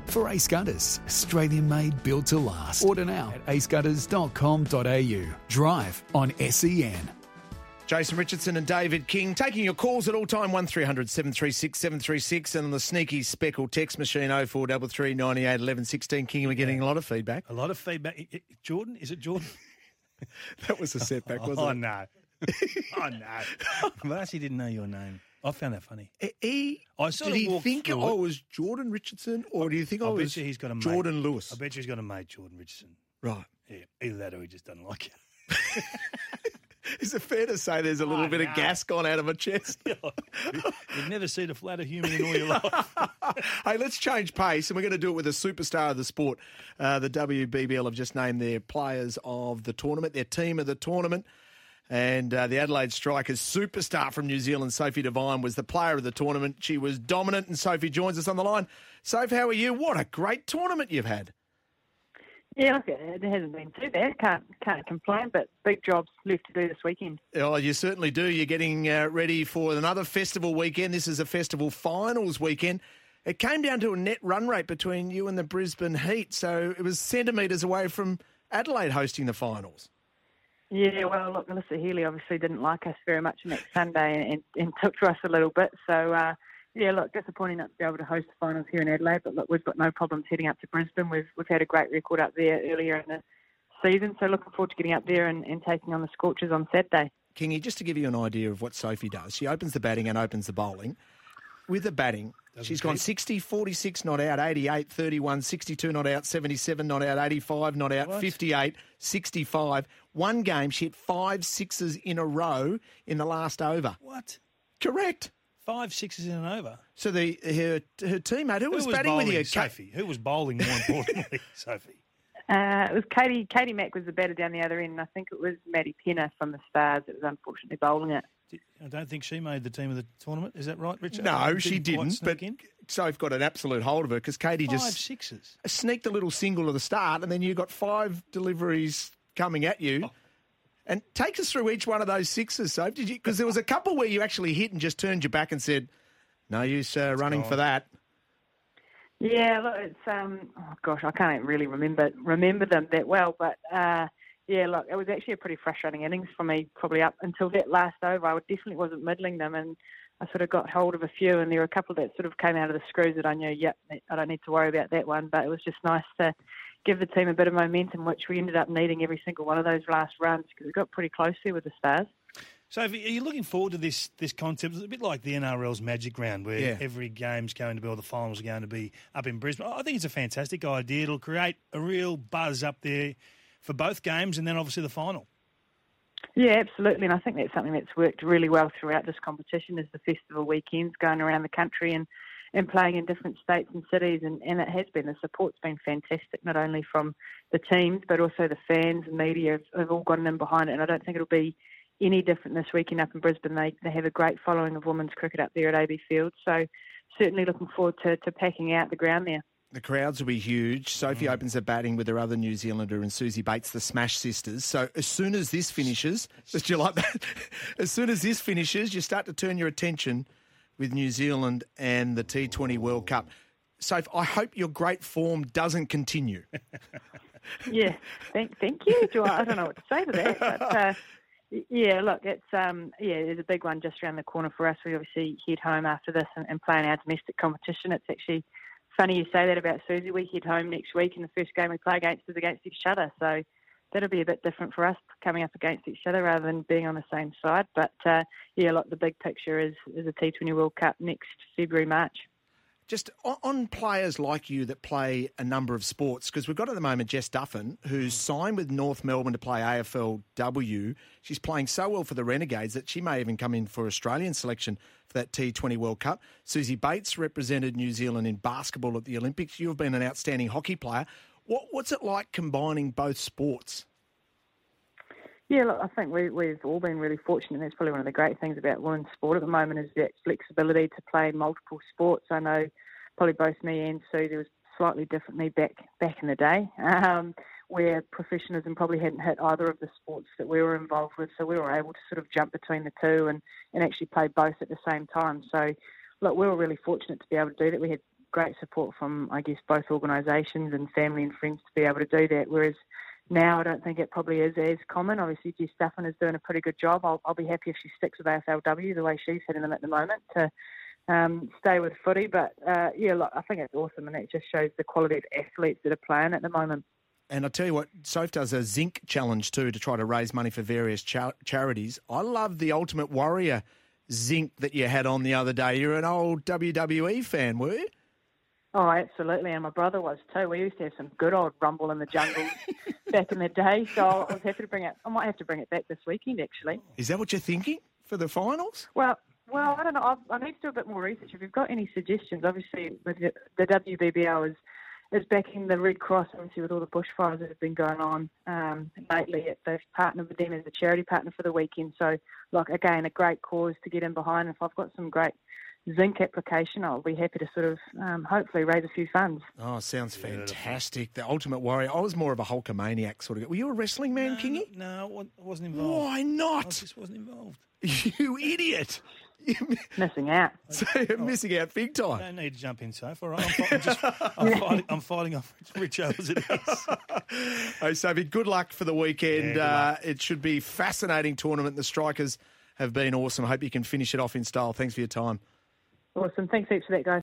For Ace Gutters, Australian-made, built to last. Order now at acegutters.com.au. Drive on SEN. Jason Richardson and David King taking your calls at all time, 1300 736 736, and on the sneaky speckle text machine 0433 98 11 16. King, we're getting a lot of feedback. A lot of feedback. Jordan? Is it Jordan? That was a setback, wasn't it? Oh, no. Oh, no. I actually didn't know your name. I found that funny. Did he think I was Jordan Richardson, or do you think I was bet you he's got a mate. Jordan Lewis? I bet you he's got a mate, Jordan Richardson. Right. Yeah, either that or he just doesn't like you. Is it fair to say there's a little bit of gas gone out of my chest? You've never seen a flatter human in all your life. Hey, let's change pace, and we're going to do it with a superstar of the sport. The WBBL have just named their players of the tournament, their team of the tournament. And the Adelaide Strikers superstar from New Zealand, Sophie Devine, was the player of the tournament. She was dominant, and Sophie joins us on the line. Soph, how are you? What a great tournament you've had. Yeah, look, it hasn't been too bad. Can't complain, but big jobs left to do this weekend. Oh, you certainly do. You're getting ready for another festival weekend. This is a festival finals weekend. It came down to a net run rate between you and the Brisbane Heat, so it was centimetres away from Adelaide hosting the finals. Yeah, well, look, Melissa Healy obviously didn't like us very much next Sunday and took to us a little bit. So, yeah, look, disappointing not to be able to host the finals here in Adelaide, but look, we've got no problems heading up to Brisbane. We've had a great record up there earlier in the season, so looking forward to getting up there and taking on the Scorchers on Saturday. Kingy, just to give you an idea of what Sophie does, she opens the batting and opens the bowling. With the batting, she's gone 60, 46 not out, 88, 31, 62 not out, 77 not out, 85 not out, 58, 65. One game, she hit 5 sixes in a row in the last over. What? Correct. 5 sixes in an over. So her teammate, who was batting bowling, with you? Sophie. Who was bowling more importantly, Sophie? It was Katie. Katie Mack was the batter down the other end, and I think it was Maddie Penner from the Stars that was unfortunately bowling it. I don't think she made the team of the tournament. Is that right, Richard? No, she didn't. But Soph got an absolute hold of her because Katie just 5 sixes. Sneaked a little single at the start, and then you got 5 deliveries coming at you. Oh. And take us through each one of those sixes, Soph. Did you? Because there was a couple where you actually hit and just turned your back and said, "No use running for that." Yeah, look, it's oh gosh, I can't really remember them that well, but yeah, look, it was actually a pretty frustrating innings for me, probably up until that last over. I definitely wasn't middling them, and I sort of got hold of a few, and there were a couple that sort of came out of the screws that I knew, yep, I don't need to worry about that one. But it was just nice to give the team a bit of momentum, which we ended up needing every single one of those last runs because we got pretty close there with the Stars. So are you looking forward to this concept? It's a bit like the NRL's Magic Round where every game's going to be, or the finals are going to be up in Brisbane. I think it's a fantastic idea. It'll create a real buzz up there for both games and then obviously the final. Yeah, absolutely. And I think that's something that's worked really well throughout this competition is the festival weekends going around the country and playing in different states and cities. And it has been, the support's been fantastic, not only from the teams, but also the fans and media have all gotten in behind it. And I don't think it'll be any different this weekend up in Brisbane. They have a great following of women's cricket up there at AB Field. So certainly looking forward to packing out the ground there. The crowds will be huge. Sophie opens the batting with her other New Zealander and Susie Bates, the Smash Sisters. So as soon as this finishes, do you like that? As soon as this finishes, you start to turn your attention with New Zealand and the T20 World Cup. Soph, I hope your great form doesn't continue. Yeah, thank you. I don't know what to say to that, but yeah, look, it's there's a big one just around the corner for us. We obviously head home after this and play in our domestic competition. It's actually funny you say that about Susie. We head home next week, and the first game we play against is against each other. So that'll be a bit different for us coming up against each other rather than being on the same side. But yeah, look, the big picture is a T20 World Cup next February, March. Just on players like you that play a number of sports, because we've got at the moment Jess Duffin, who's signed with North Melbourne to play AFLW. She's playing so well for the Renegades that she may even come in for Australian selection for that T20 World Cup. Susie Bates represented New Zealand in basketball at the Olympics. You've been an outstanding hockey player. What's it like combining both sports? Yeah, look, I think we've all been really fortunate, and that's probably one of the great things about women's sport at the moment is that flexibility to play multiple sports. I know probably both me and Sue, there was slightly differently back in the day, where professionalism probably hadn't hit either of the sports that we were involved with, so we were able to sort of jump between the two and actually play both at the same time. So, look, we were really fortunate to be able to do that. We had great support from, I guess, both organisations and family and friends to be able to do that, whereas now I don't think it probably is as common. Obviously, Jess Duffin is doing a pretty good job. I'll be happy if she sticks with AFLW the way she's hitting them at the moment to stay with footy. But, look, I think it's awesome, and it just shows the quality of athletes that are playing at the moment. And I tell you what, Soph does a zinc challenge too to try to raise money for various charities. I love the Ultimate Warrior zinc that you had on the other day. You're an old WWE fan, were you? Oh, absolutely, and my brother was too. We used to have some good old Rumble in the Jungle back in the day, so I was happy to bring it. I might have to bring it back this weekend, actually. Is that what you're thinking for the finals? Well, I don't know. I need to do a bit more research. If you've got any suggestions, obviously with the WBBL is backing the Red Cross, obviously with all the bushfires that have been going on lately. They've partnered with them as a charity partner for the weekend. So, like, again, a great cause to get in behind. If I've got some great zinc application, I'll be happy to sort of hopefully raise a few funds. Oh, sounds fantastic. The Ultimate Warrior. I was more of a Hulkamaniac sort of guy. Were you a wrestling man, Kingy? No, I wasn't involved. Why not? I just wasn't involved. You idiot. Missing out. So you're missing out big time. I don't need to jump in, Soph. All right, I'm fighting off Rich as it is. Hey, Sophie, good luck for the weekend. It should be a fascinating tournament. The Strikers have been awesome. I hope you can finish it off in style. Thanks for your time. Awesome. Thanks heaps for that, guys.